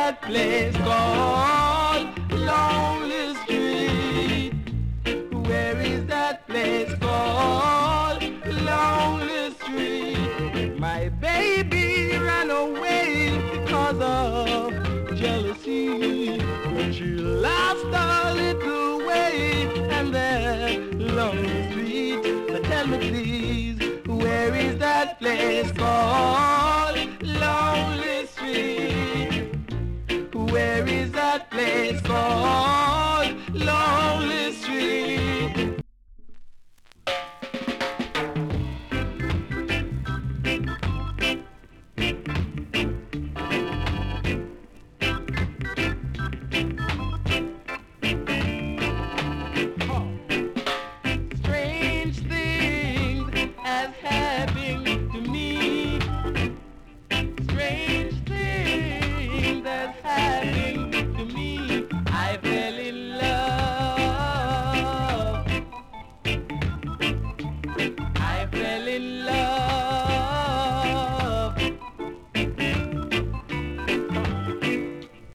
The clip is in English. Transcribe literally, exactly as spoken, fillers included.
that place called Lonely Street? Where is that place called Lonely Street? My baby ran away because of jealousy when she lost a little way and that lonely street. But tell me please, where is that place called